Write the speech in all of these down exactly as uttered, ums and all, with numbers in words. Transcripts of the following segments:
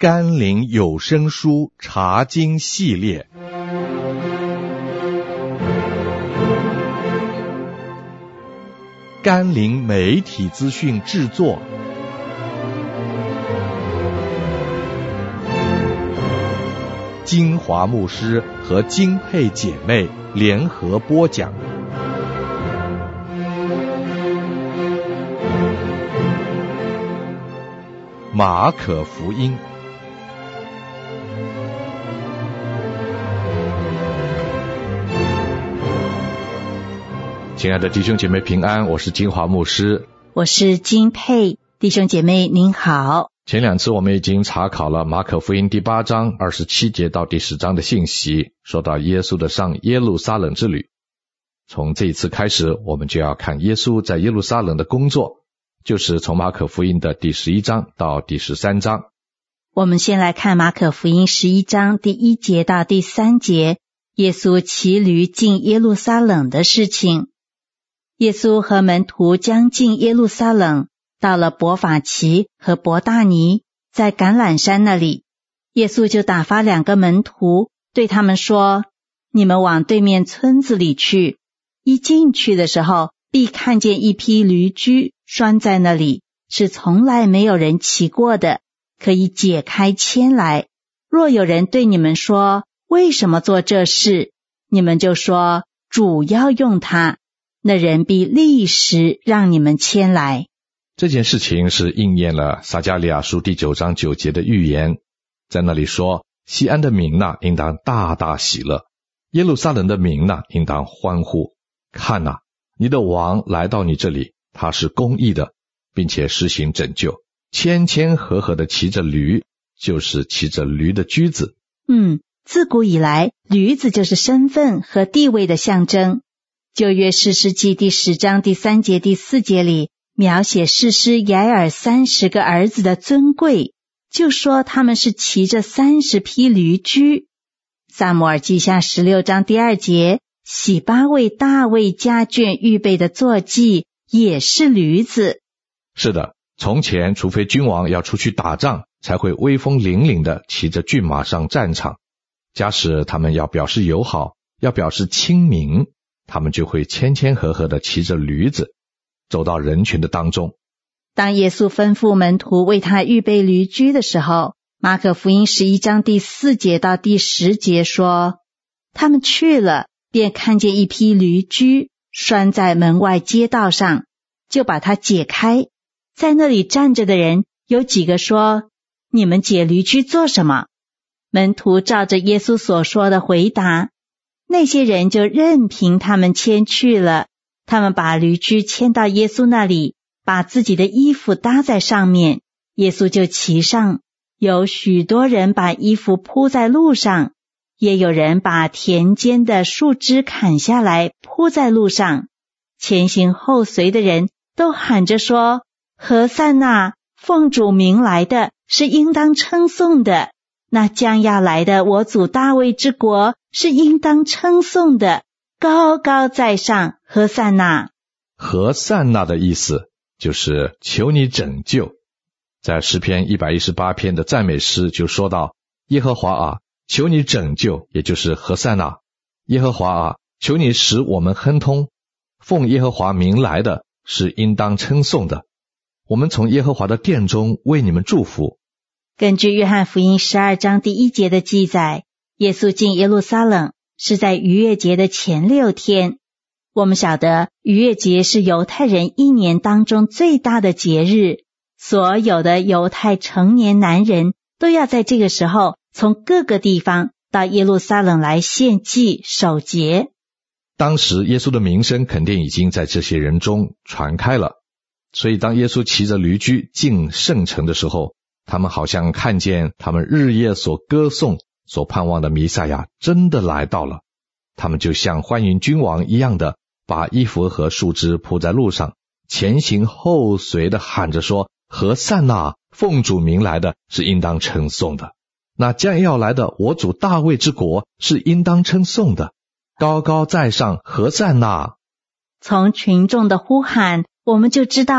甘霖有声书查经系列，甘霖媒体资讯制作，金华牧师和金佩姐妹联合播讲。马可福音。亲爱的弟兄姐妹平安，我是金华牧师， 我是金佩。弟兄姐妹您好。 前两次我们已经查考了马可福音第八章二十七节到第十章的信息，说到耶稣的上耶路撒冷之旅。从这一次开始，我们就要看耶稣在耶路撒冷的工作，就是从马可福音的第十一章到第十三章。 我们先来看马可福音十一章第一节到第三节，耶稣骑驴进耶路撒冷的事情。耶稣和门徒将近耶路撒冷，到了伯法其和伯大尼，在橄榄山那里，耶稣就打发两个门徒，对他们说：你们往对面村子里去，一进去的时候，必看见一匹驴驹拴在那里，是从来没有人骑过的，可以解开牵来。若有人对你们说，为什么做这事？你们就说，主要用它，那人必立时让你们牵来。 这件事情是应验了撒迦利亚书第九章九节的预言，在那里说，西安的民哪，应当大大喜乐，耶路撒冷的民哪，应当欢呼。看哪，你的王来到你这里，他是公义的，并且施行拯救，谦谦和和的骑着驴，就是骑着驴的驹子。 嗯，自古以来，驴子就是身份和地位的象征。旧约士师记第十章第三节第四节里，描写士师雅尔三十个儿子的尊贵，就说他们是骑着三十匹驴驹。撒母耳记下十六章第二节，洗巴为大卫家眷预备的坐骑也是驴子。 是的，从前除非君王要出去打仗，才会威风凛凛地骑着骏马上战场。假使他们要表示友好，要表示亲民，他们就会谦谦和和地骑着驴子，走到人群的当中。 当耶稣吩咐门徒为他预备驴驹的时候，马可福音十一章第四节到第十节说，他们去了，便看见一匹驴驹拴在门外街道上，就把它解开。在那里站着的人有几个说，你们解驴驹做什么？门徒照着耶稣所说的回答，那些人就任凭他们牵去了。他们把驴驹牵到耶稣那里，把自己的衣服搭在上面，耶稣就骑上。有许多人把衣服铺在路上，也有人把田间的树枝砍下来铺在路上。前行后随的人都喊着说，何塞那，奉主名来的是应当称颂的，那将要来的我祖大卫之国是应当称颂的，高高在上，何塞那。 何塞那的意思就是求你拯救。在诗篇一百一十八篇的赞美诗就说到，耶和华啊，求你拯救，也就是何塞那。耶和华啊，求你使我们亨通，奉耶和华名来的是应当称颂的，我们从耶和华的殿中为你们祝福。 根据约翰福音十二章第一节的记载，耶稣进耶路撒冷是在逾越节的前六天。我们晓得逾越节是犹太人一年当中最大的节日，所有的犹太成年男人都要在这个时候从各个地方到耶路撒冷来献祭守节。 当时耶稣的名声肯定已经在这些人中传开了，所以当耶稣骑着驴驹进圣城的时候，他们好像看见他们日夜所歌颂所盼望的弥赛亚真的来到了，他们就像欢迎君王一样的把衣服和树枝铺在路上，前行后随的喊着说，何塞那，奉主名来的是应当称颂的，那将要来的我主大卫之国是应当称颂的，高高在上，何塞那。 从群众的呼喊，我们就知道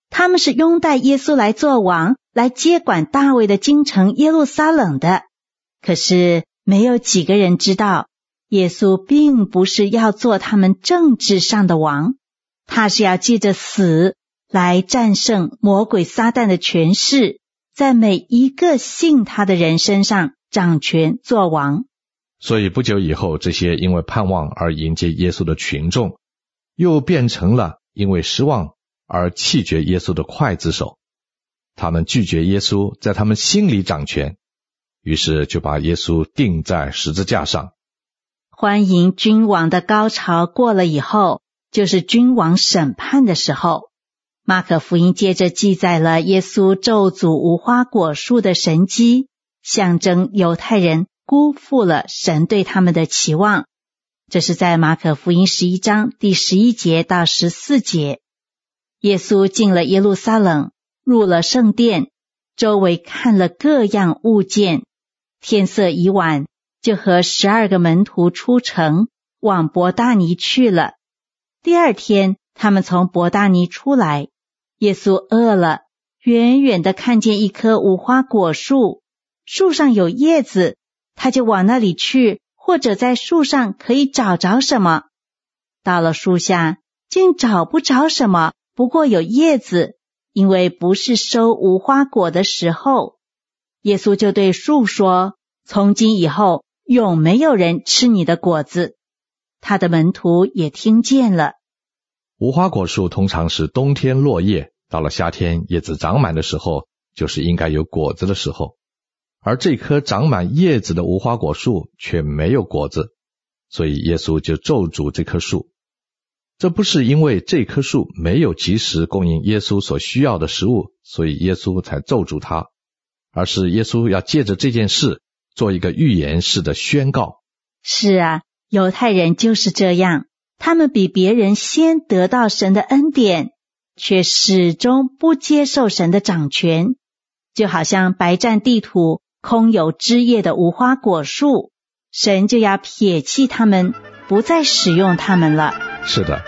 他们是拥戴耶稣来做王，来接管大卫的京城耶路撒冷的。可是没有几个人知道，耶稣并不是要做他们政治上的王，他是要借着死来战胜魔鬼撒旦的权势，在每一个信他的人身上掌权做王。 所以不久以后，这些因为盼望而迎接耶稣的群众，又变成了因为失望而弃绝耶稣的刽子手。他们拒绝耶稣在他们心里掌权，于是就把耶稣钉在十字架上。 欢迎君王的高潮过了以后，就是君王审判的时候。马可福音接着记载了耶稣咒诅无花果树的神迹，象征犹太人辜负了神对他们的期望。这是在马可福音十一章第十一节到十四节。耶稣进了耶路撒冷，入了圣殿，周围看了各样物件。天色已晚，就和十二个门徒出城，往伯大尼去了。第二天，他们从伯大尼出来，耶稣饿了，远远地看见一棵无花果树，树上有叶子，他就往那里去，或者在树上可以找着什么。到了树下，竟找不着什么，不过有叶子，因为不是收无花果的时候。耶稣就对树说，从今以后永没有人吃你的果子。他的门徒也听见了。 无花果树通常是冬天落叶，到了夏天叶子长满的时候，就是应该有果子的时候。而这棵长满叶子的无花果树却没有果子，所以耶稣就咒诅这棵树。这不是因为这棵树没有及时供应耶稣所需要的食物，所以耶稣才咒诅它，而是耶稣要借着这件事做一个预言式的宣告。 是啊，犹太人就是这样，他们比别人先得到神的恩典，却始终不接受神的掌权，就好像白占地土空有枝叶的无花果树，神就要撇弃他们，不再使用他们了。 是的。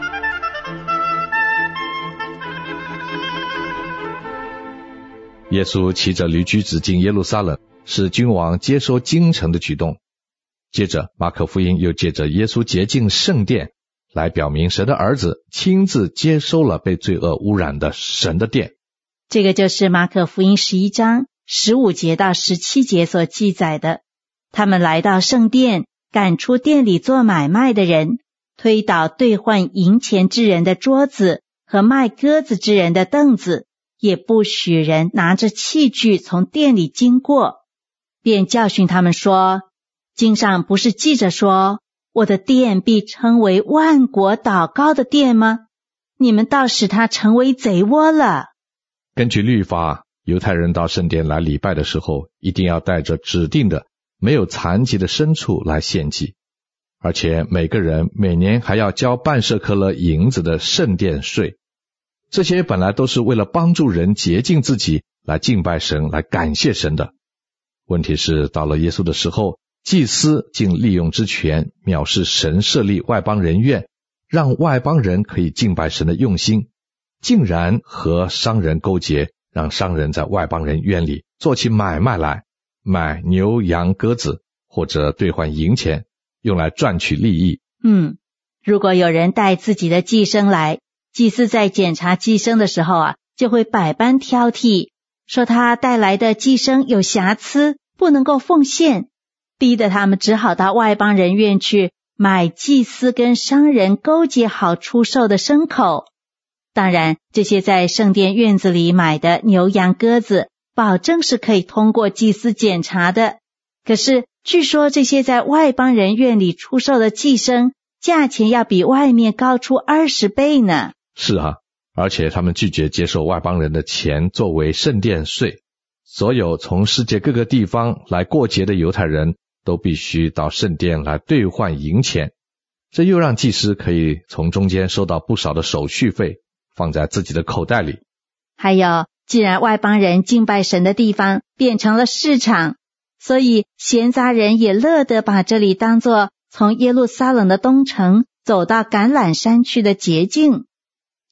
耶稣骑着驴驹子进耶路撒冷，是君王接收京城的举动。接着马可福音又借着耶稣洁净圣殿，来表明神的儿子亲自接收了被罪恶污染的神的殿。 这个就是马可福音十一章十五节到十七节所记载的。他们来到圣殿，赶出店里做买卖的人，推倒兑换银钱之人的桌子和卖鸽子之人的凳子，也不许人拿着器具从店里经过，便教训他们说，经上不是记着说，我的殿必称为万国祷告的殿吗？你们倒使它成为贼窝了。 根据律法，犹太人到圣殿来礼拜的时候，一定要带着指定的没有残疾的牲畜来献祭，而且每个人每年还要交半舍客勒银子的圣殿税。这些本来都是为了帮助人洁净自己，来敬拜神，来感谢神的。问题是到了耶稣的时候，祭司竟利用之权藐视神设立外邦人院，让外邦人可以敬拜神的用心，竟然和商人勾结，让商人在外邦人院里做起买卖来，买牛羊鸽子，或者兑换银钱，用来赚取利益。 嗯，如果有人带自己的寄生来，祭司在检查寄生的时候啊，就会百般挑剔，说他带来的寄生有瑕疵，不能够奉献，逼得他们只好到外邦人院去买祭司跟商人勾结好出售的牲口。当然，这些在圣殿院子里买的牛羊鸽子，保证是可以通过祭司检查的。可是据说这些在外邦人院里出售的寄生，价钱要比外面高出二十倍呢。 是啊，而且他们拒绝接受外邦人的钱作为圣殿税，所有从世界各个地方来过节的犹太人都必须到圣殿来兑换银钱，这又让祭司可以从中间收到不少的手续费，放在自己的口袋里。 还有，既然外邦人敬拜神的地方变成了市场，所以闲杂人也乐得把这里当作从耶路撒冷的东城走到橄榄山去的捷径。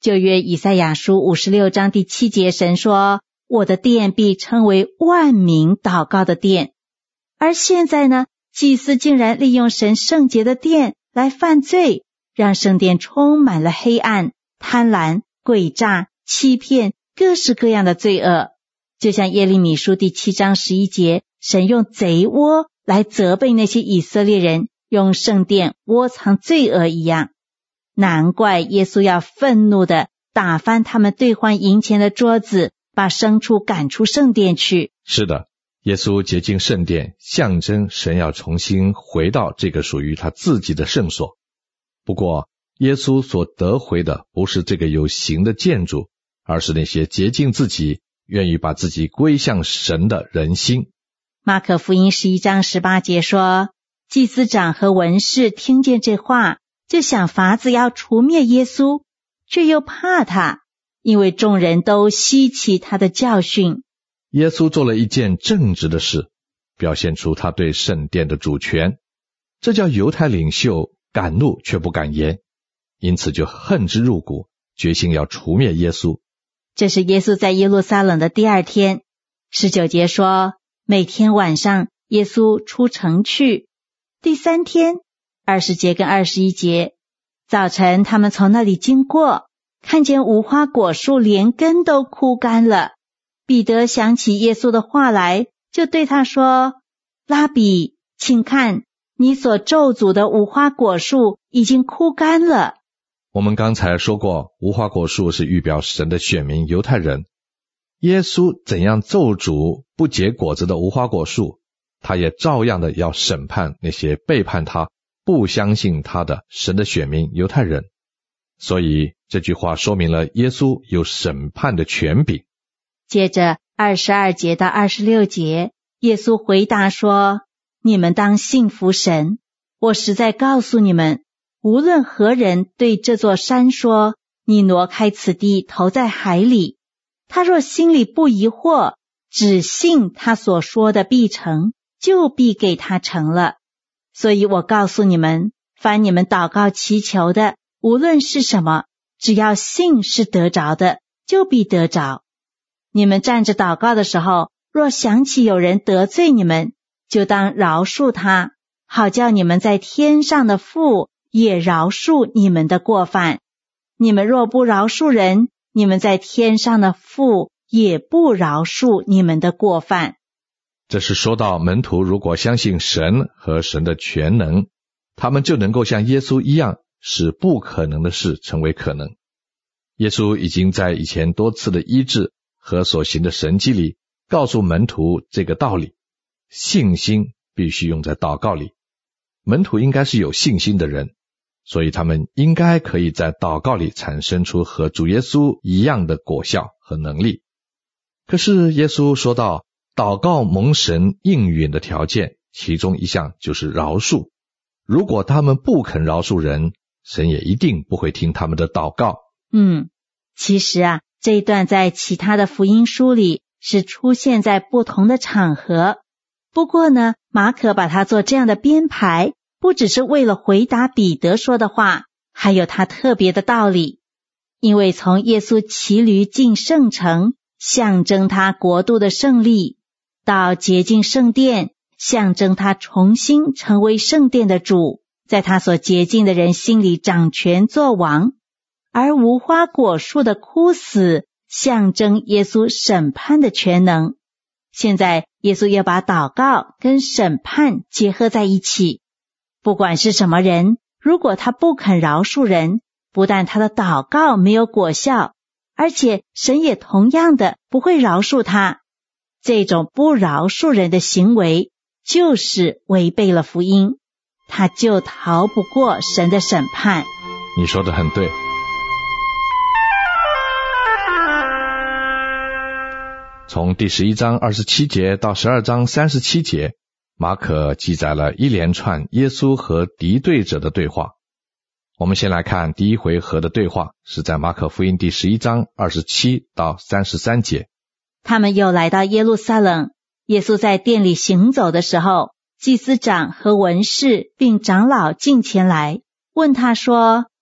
旧约以赛亚书五十六章第七节，神说，我的殿必称为万民祷告的殿。而现在呢，祭司竟然利用神圣洁的殿来犯罪，让圣殿充满了黑暗、贪婪、诡诈、欺骗，各式各样的罪恶。就像耶利米书第七章十一节，神用贼窝来责备那些以色列人用圣殿窝藏罪恶一样。难怪耶稣要愤怒地打翻他们兑换银钱的桌子，把牲畜赶出圣殿去。 是的，耶稣洁净圣殿，象征神要重新回到这个属于他自己的圣所。不过耶稣所得回的不是这个有形的建筑，而是那些洁净自己，愿意把自己归向神的人心。 马可福音十一章十八节说，祭司长和文士听见这话，就想法子要除灭耶稣，却又怕他，因为众人都稀奇他的教训。 耶稣做了一件正直的事，表现出他对圣殿的主权，这叫犹太领袖敢怒却不敢言，因此就恨之入骨，决心要除灭耶稣。 这是耶稣在耶路撒冷的第二天。十九节说，每天晚上耶稣出城去。第三天，二十节跟二十一节，早晨他们从那里经过，看见无花果树连根都枯干了。彼得想起耶稣的话来，就对他说，拉比，请看，你所咒诅的无花果树已经枯干了。 我们刚才说过，无花果树是预表神的选民犹太人。耶稣怎样咒诅不结果子的无花果树，他也照样的要审判那些背叛他、不相信他的神的选民犹太人。所以这句话说明了耶稣有审判的权柄。 接着二十二节到二十六节，耶稣回答说，你们当信服神，我实在告诉你们，无论何人对这座山说，你挪开此地投在海里，他若心里不疑惑，只信他所说的必成，就必给他成了。所以我告诉你们，凡你们祷告祈求的，无论是什么，只要信是得着的，就必得着。你们站着祷告的时候，若想起有人得罪你们，就当饶恕他，好叫你们在天上的父也饶恕你们的过犯。你们若不饶恕人，你们在天上的父也不饶恕你们的过犯。 这是说到门徒如果相信神和神的全能，他们就能够像耶稣一样，使不可能的事成为可能。耶稣已经在以前多次的医治和所行的神迹里告诉门徒这个道理，信心必须用在祷告里。门徒应该是有信心的人，所以他们应该可以在祷告里产生出和主耶稣一样的果效和能力。可是耶稣说到，祷告蒙神应允的条件，其中一项就是饶恕。如果他们不肯饶恕人，神也一定不会听他们的祷告。 嗯，其实啊，这一段在其他的福音书里是出现在不同的场合。不过呢，马可把它做这样的编排，不只是为了回答彼得说的话，还有他特别的道理。因为从耶稣骑驴进圣城，象征他国度的胜利，到洁净圣殿，象征他重新成为圣殿的主，在他所洁净的人心里掌权作王。而无花果树的枯死，象征耶稣审判的全能。现在耶稣要把祷告跟审判结合在一起。不管是什么人，如果他不肯饶恕人，不但他的祷告没有果效，而且神也同样的不会饶恕他。这种不饶恕人的行为，就是违背了福音，他就逃不过神的审判。 你说得很对。从第十一章二十七节到十二章三十七节，马可记载了一连串耶稣和敌对者的对话。我们先来看第一回合的对话，是在马可福音第十一章二十七到三十三节。 他们又来到耶路撒冷，耶稣在殿里行走的时候，祭司长和文士并长老进前来，问他说，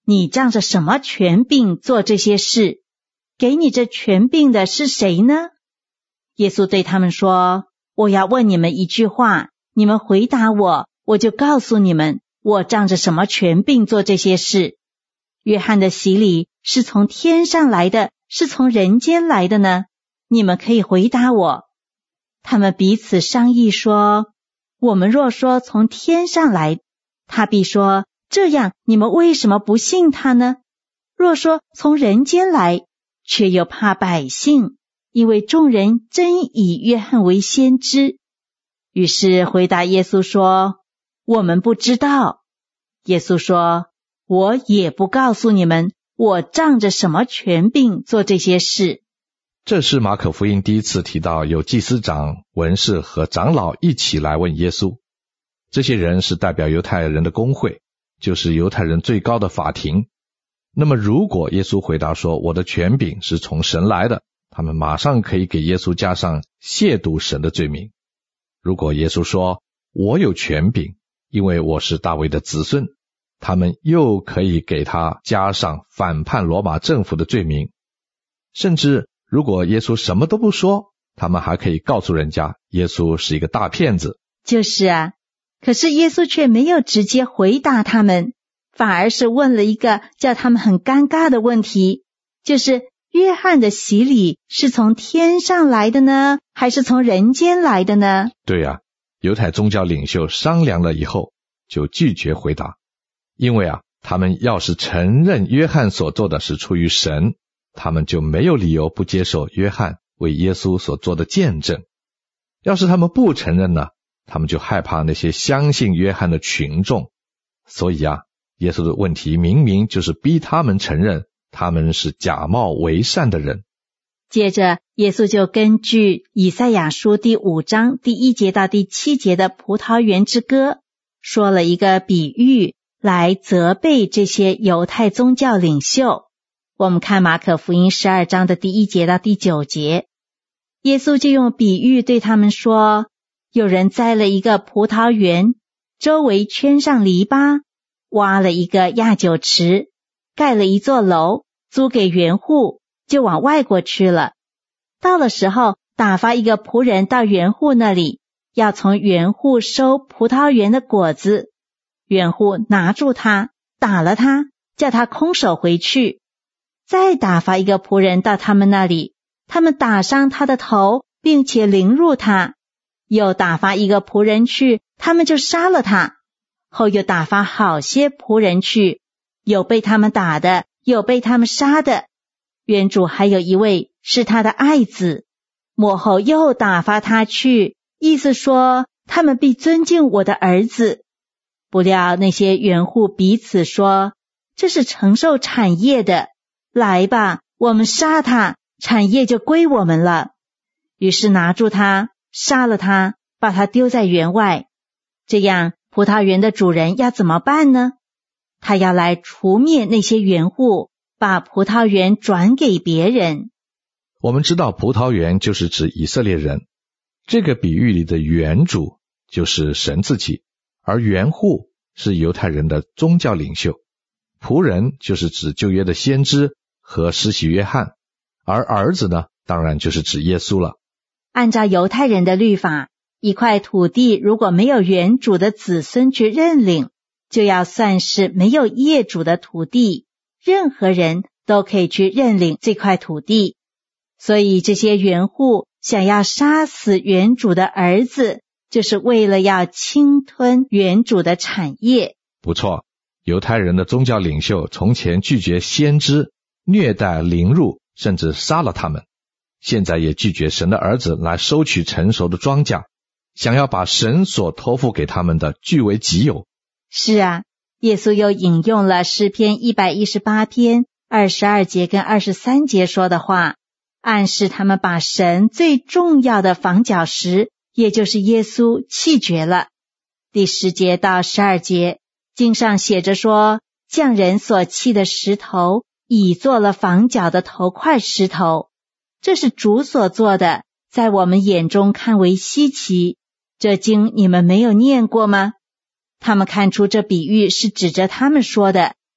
你仗着什么权柄做这些事？给你这权柄的是谁呢？耶稣对他们说，我要问你们一句话，你们回答我，我就告诉你们，我仗着什么权柄做这些事。约翰的洗礼是从天上来的，是从人间来的呢？你们可以回答我。他们彼此商议说，我们若说从天上来，他必说，这样你们为什么不信他呢？若说从人间来，却又怕百姓，因为众人真以约翰为先知。于是回答耶稣说，我们不知道。耶稣说，我也不告诉你们，我仗着什么权柄做这些事。 这是马可福音第一次提到有祭司长、文士和长老一起来问耶稣。这些人是代表犹太人的公会，就是犹太人最高的法庭。那么如果耶稣回答说，我的权柄是从神来的，他们马上可以给耶稣加上亵渎神的罪名。如果耶稣说，我有权柄，因为我是大卫的子孙，他们又可以给他加上反叛罗马政府的罪名。甚至如果耶稣什么都不说，他们还可以告诉人家耶稣是一个大骗子。 就是啊，可是耶稣却没有直接回答他们，反而是问了一个叫他们很尴尬的问题，就是约翰的洗礼是从天上来的呢，还是从人间来的呢？ 对啊，犹太宗教领袖商量了以后就拒绝回答，因为啊，他们要是承认约翰所做的是出于神，他们就没有理由不接受约翰为耶稣所做的见证。要是他们不承认呢，他们就害怕那些相信约翰的群众。所以啊，耶稣的问题明明就是逼他们承认他们是假冒为善的人。 接着耶稣就根据以赛亚书第五章第一节到第七节的葡萄园之歌，说了一个比喻来责备这些犹太宗教领袖。我们看马可福音十二章的第一节到第九节，耶稣就用比喻对他们说，有人栽了一个葡萄园，周围圈上篱笆，挖了一个压酒池，盖了一座楼，租给园户，就往外国去了。到了时候，打发一个仆人到园户那里，要从园户收葡萄园的果子。园户拿住他，打了他，叫他空手回去。再打发一个仆人到他们那里，他们打伤他的头，并且凌辱他。又打发一个仆人去，他们就杀了他。后又打发好些仆人去，有被他们打的，有被他们杀的。园主还有一位是他的爱子，末后又打发他去，意思说他们必尊敬我的儿子。不料那些园户彼此说，这是承受产业的，来吧，我们杀他，产业就归我们了。于是拿住他，杀了他，把他丢在园外。这样葡萄园的主人要怎么办呢？他要来除灭那些园户，把葡萄园转给别人。 我们知道葡萄园就是指以色列人，这个比喻里的园主就是神自己，而园户是犹太人的宗教领袖，仆人就是指旧约的先知和施洗约翰，而儿子呢，当然就是指耶稣了。 按照犹太人的律法，一块土地如果没有园主的子孙去认领，就要算是没有业主的土地，任何人都可以去认领这块土地。所以这些园户想要杀死园主的儿子，就是为了要侵吞园主的产业。 不错，犹太人的宗教领袖从前拒绝先知，虐待凌辱，甚至杀了他们，现在也拒绝神的儿子来收取成熟的庄稼，想要把神所托付给他们的据为己有。 是啊，耶稣又引用了诗篇一百一十八篇二十二节跟二十三节说的话，暗示他们把神最重要的房角石，也就是耶稣弃绝了。第十节到十二节，经上写着说，匠人所弃的石头，已做了房角的头块石头，这是主所做的，在我们眼中看为稀奇。这经你们没有念过吗？他们看出这比喻是指着他们说的，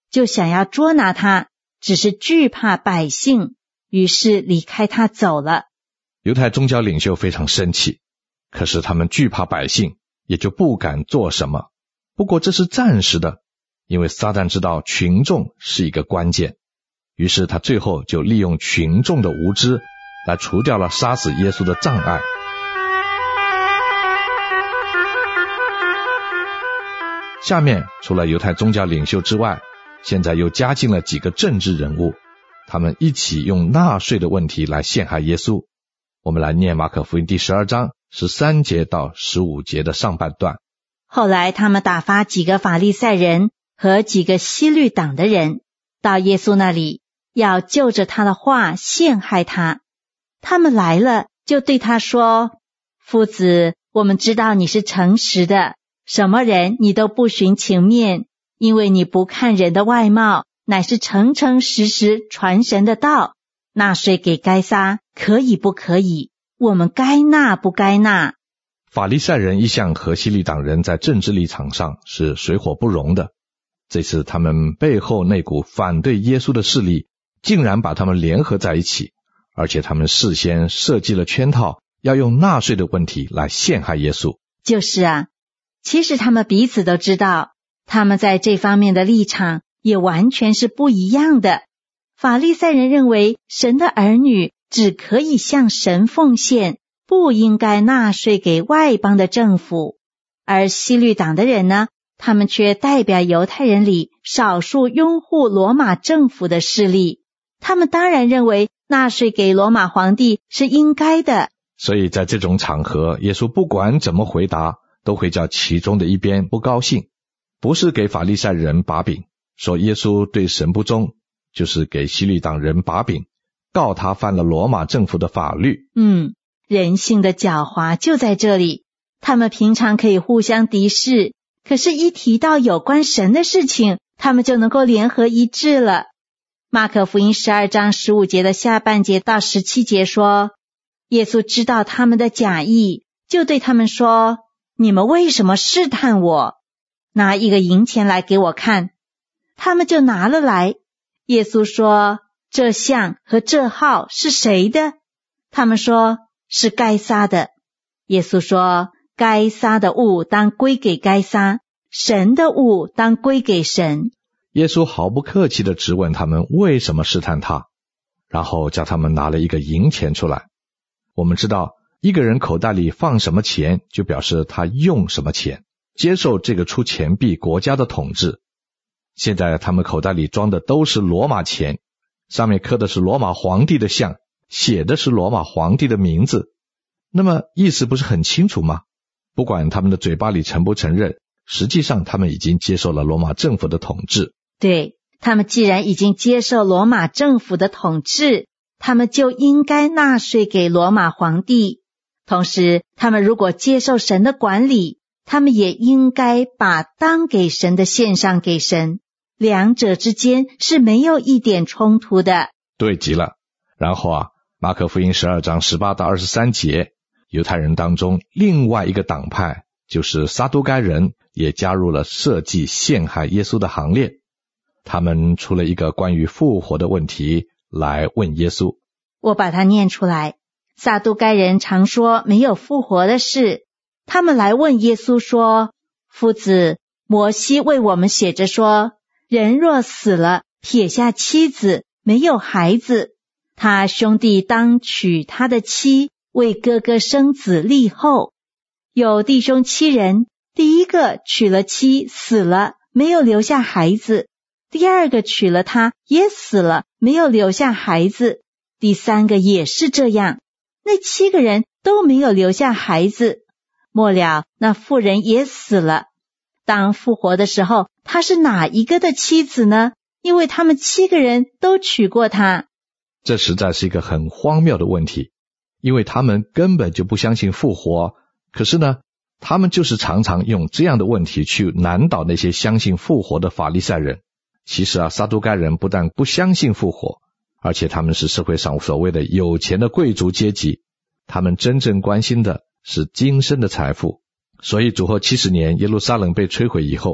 就想要捉拿他，只是惧怕百姓，于是离开他走了。 犹太宗教领袖非常生气，可是他们惧怕百姓，也就不敢做什么。不过这是暂时的，因为撒旦知道群众是一个关键，于是他最后就利用群众的无知来除掉了杀死耶稣的障碍。下面除了犹太宗教领袖之外，现在又加进了几个政治人物，他们一起用纳税的问题来陷害耶稣。我们来念马可福音第十二章十三节到十五节的上半段。 后来他们打发几个法利赛人和几个希律党的人到耶稣那里，要就着他的话陷害他。他们来了，就对他说：夫子，我们知道你是诚实的，什么人你都不徇情面，因为你不看人的外貌，乃是诚诚实实传神的道。纳税给该撒可以不可以？我们该纳不该纳？ 法利赛人一向和希律党人在政治立场上是水火不容的，这次他们背后那股反对耶稣的势力竟然把他们联合在一起，而且他们事先设计了圈套，要用纳税的问题来陷害耶稣。 就是啊，其实他们彼此都知道，他们在这方面的立场也完全是不一样的。法利赛人认为神的儿女只可以向神奉献，不应该纳税给外邦的政府。而希律党的人呢，他们却代表犹太人里少数拥护罗马政府的势力，他们当然认为纳税给罗马皇帝是应该的。 所以在这种场合，耶稣不管怎么回答，都会叫其中的一边不高兴，不是给法利赛人把柄，说耶稣对神不忠，就是给希律党人把柄，告他犯了罗马政府的法律。 嗯，人性的狡猾就在这里。他们平常可以互相敌视，可是一提到有关神的事情，他们就能够联合一致了。马可福音十二章十五节的下半节到十七节说，耶稣知道他们的假意，就对他们说：你们为什么试探我？拿一个银钱来给我看。他们就拿了来。耶稣说：这像和这号是谁的？他们说：是该撒的。耶稣说：该撒的物当归给该撒，神的物当归给神。 耶稣毫不客气地质问他们为什么试探他，然后叫他们拿了一个银钱出来。我们知道一个人口袋里放什么钱，就表示他用什么钱，接受这个出钱币国家的统治。现在他们口袋里装的都是罗马钱，上面刻的是罗马皇帝的像，写的是罗马皇帝的名字。那么意思不是很清楚吗？不管他们的嘴巴里承不承认，实际上他们已经接受了罗马政府的统治。 对，他们既然已经接受罗马政府的统治，他们就应该纳税给罗马皇帝。同时，他们如果接受神的管理，他们也应该把当给神的献上给神，两者之间是没有一点冲突的。 对极了。然后啊，马可福音十二章十八到二十三节，犹太人当中另外一个党派，就是撒都该人，也加入了设计陷害耶稣的行列。他们出了一个关于复活的问题来问耶稣。 我把它念出来。撒都该人常说没有复活的事，他们来问耶稣说：夫子，摩西为我们写着说，人若死了，撇下妻子，没有孩子，他兄弟当娶他的妻，为哥哥生子立后。有弟兄七人，第一个娶了妻，死了，没有留下孩子；第二个娶了她，也死了，没有留下孩子；第三个也是这样。那七个人都没有留下孩子。末了，那妇人也死了。当复活的时候，她是哪一个的妻子呢？因为他们七个人都娶过她。 这实在是一个很荒谬的问题，因为他们根本就不相信复活，可是呢，他们就是常常用这样的问题去难倒那些相信复活的法利赛人。其实啊，撒都该人不但不相信复活，而且他们是社会上所谓的有钱的贵族阶级，他们真正关心的是今生的财富。所以主后七十年耶路撒冷被摧毁以后，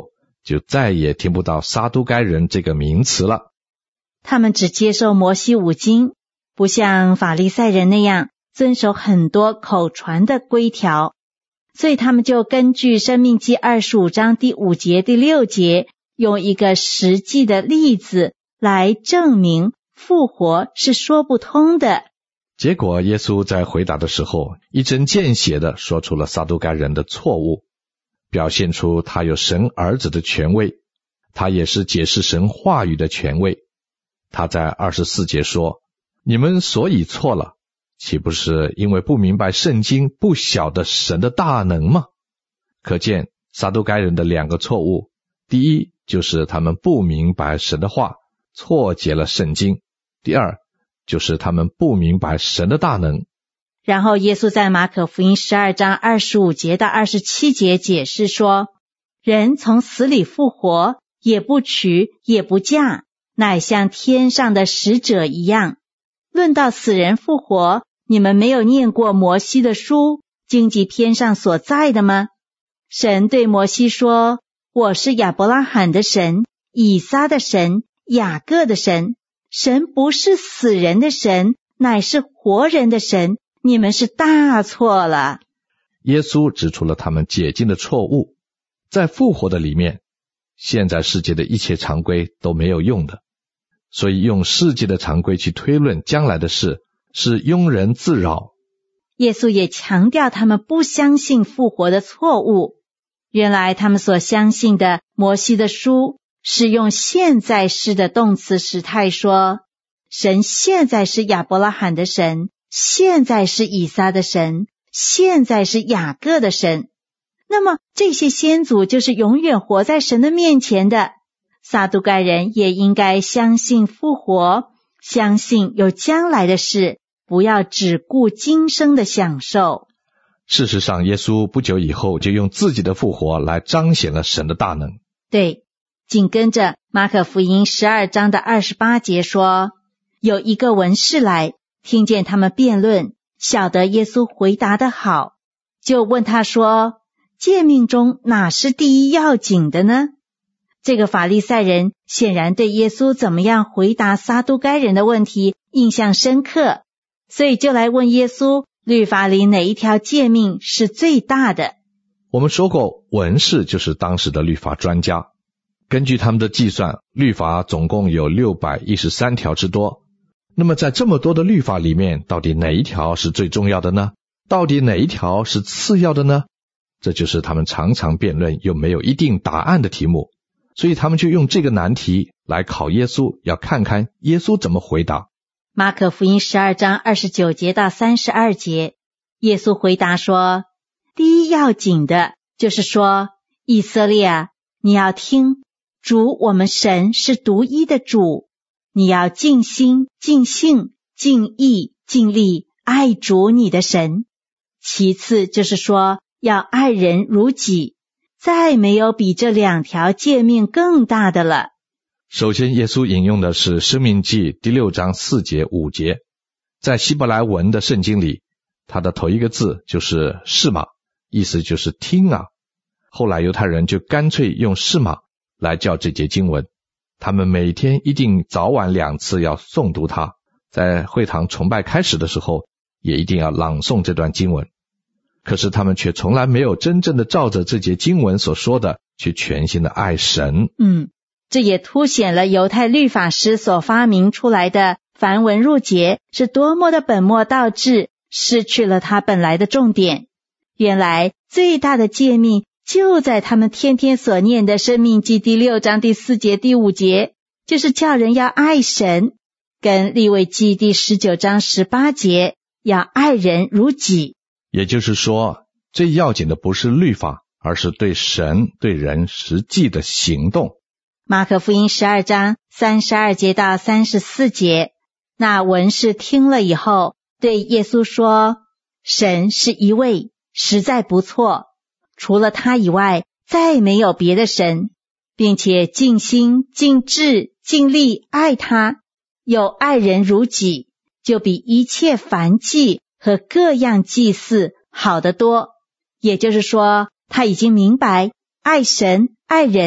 就再也听不到撒都该人这个名词了。 他们只接受摩西五经，不像法利赛人那样遵守很多口传的规条，所以他们就根据申命记二十五章第五节第六节，用一个实际的例子来证明复活是说不通的。 结果耶稣在回答的时候，一针见血地说出了撒都该人的错误，表现出他有神儿子的权威，他也是解释神话语的权威。他在二十四节说，你们所以错了，岂不是因为不明白圣经，不晓得神的大能吗？可见撒都该人的两个错误，第一就是他们不明白神的话，错解了圣经；第二就是他们不明白神的大能。 然后耶稣在马可福音十二章二十五节到二十七节解释说，人从死里复活，也不娶也不嫁，乃像天上的使者一样。论到死人复活，你们没有念过摩西的书，荆棘篇上所在的吗？神对摩西说，我是亚伯拉罕的神，以撒的神，雅各的神。神不是死人的神，乃是活人的神，你们是大错了。 耶稣指出了他们解经的错误，在复活的里面，现在世界的一切常规都没有用的，所以用世界的常规去推论将来的事，是庸人自扰。 耶稣也强调他们不相信复活的错误。原来他们所相信的摩西的书，是用现在式的动词时态说，神现在是亚伯拉罕的神，现在是以撒的神，现在是雅各的神。那么这些先祖就是永远活在神的面前的。撒都该人也应该相信复活，相信有将来的事，不要只顾今生的享受。 事实上，耶稣不久以后就用自己的复活来彰显了神的大能。 对，紧跟着马可福音十二章的二十八节说，有一个文士来，听见他们辩论，晓得耶稣回答得好，就问他说，诫命中哪是第一要紧的呢？这个法利赛人显然对耶稣怎么样回答撒都该人的问题印象深刻，所以就来问耶稣，律法里哪一条诫命是最大的？ 我们说过，文士就是当时的律法专家，根据他们的计算，律法总共有六百一十三条之多。那么在这么多的律法里面，到底哪一条是最重要的呢？到底哪一条是次要的呢？这就是他们常常辩论又没有一定答案的题目。所以他们就用这个难题来考耶稣，要看看耶稣怎么回答。 马可福音十二章二十九节到三十二节，耶稣回答说，第一要紧的就是说，以色列啊，你要听，主我们神是独一的主，你要尽心尽性尽意尽力爱主你的神。其次就是说，要爱人如己，再没有比这两条诫命更大的了。 首先耶稣引用的是申命记第六章四节五节，在希伯来文的圣经里，它的头一个字就是示玛，意思就是听啊。后来犹太人就干脆用示玛来叫这节经文，他们每天一定早晚两次要诵读它，在会堂崇拜开始的时候也一定要朗诵这段经文。可是他们却从来没有真正的照着这节经文所说的去全心的爱神。 嗯，这也凸显了犹太律法师所发明出来的繁文缛节是多么的本末倒置，失去了它本来的重点。原来最大的诫命就在他们天天所念的申命记第六章第四节第五节，就是叫人要爱神，跟利未记第十九章十八节要爱人如己。 也就是说，最要紧的不是律法，而是对神对人实际的行动。 马可福音十二章三十二节到三十四节，那文士听了以后对耶稣说，神是一位，实在不错，除了他以外再没有别的神，并且尽心尽智尽力爱他，有爱人如己，就比一切燔祭和各样祭祀好得多。也就是说，他已经明白爱神爱人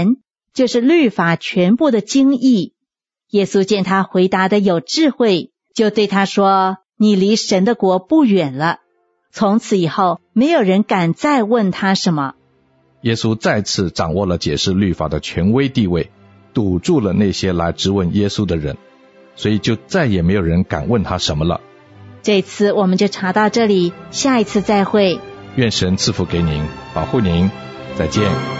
就是律法全部的经义。耶稣见他回答的有智慧，就对他说，你离神的国不远了。从此以后，没有人敢再问他什么。 耶稣再次掌握了解释律法的权威地位，堵住了那些来质问耶稣的人，所以就再也没有人敢问他什么了。 这次我们就查到这里，下一次再会。 愿神赐福给您，保护您，再见。